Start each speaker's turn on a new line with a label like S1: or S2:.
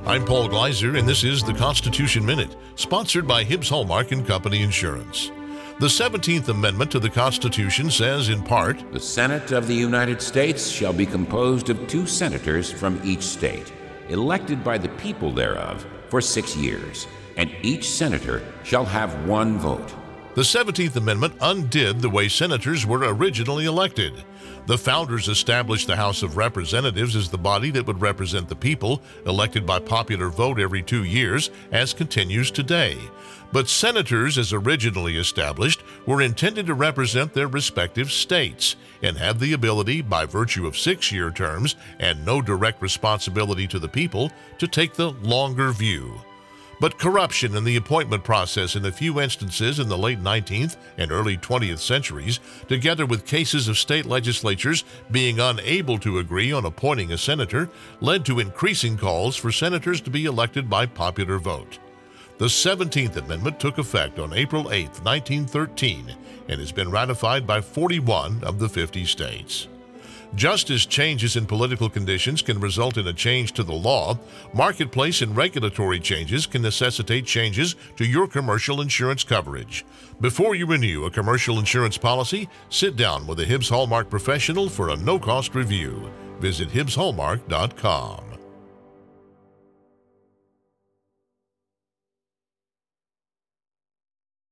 S1: I'm Paul Gleiser, and this is the Constitution Minute, sponsored by Hibbs Hallmark and Company Insurance. The 17th Amendment to the Constitution says, in part,
S2: "The Senate of the United States shall be composed of 2 senators from each state, elected by the people thereof for 6 years, and each senator shall have 1 vote."
S1: The 17th Amendment undid the way senators were originally elected. The founders established the House of Representatives as the body that would represent the people, elected by popular vote every 2 years, as continues today. But senators, as originally established, were intended to represent their respective states and have the ability, by virtue of 6-year terms and no direct responsibility to the people, to take the longer view. But corruption in the appointment process in a few instances in the late 19th and early 20th centuries, together with cases of state legislatures being unable to agree on appointing a senator, led to increasing calls for senators to be elected by popular vote. The 17th Amendment took effect on April 8, 1913, and has been ratified by 41 of the 50 states. Just as changes in political conditions can result in a change to the law, marketplace and regulatory changes can necessitate changes to your commercial insurance coverage. Before you renew a commercial insurance policy, sit down with a Hibbs Hallmark professional for a no-cost review. Visit HibbsHallmark.com.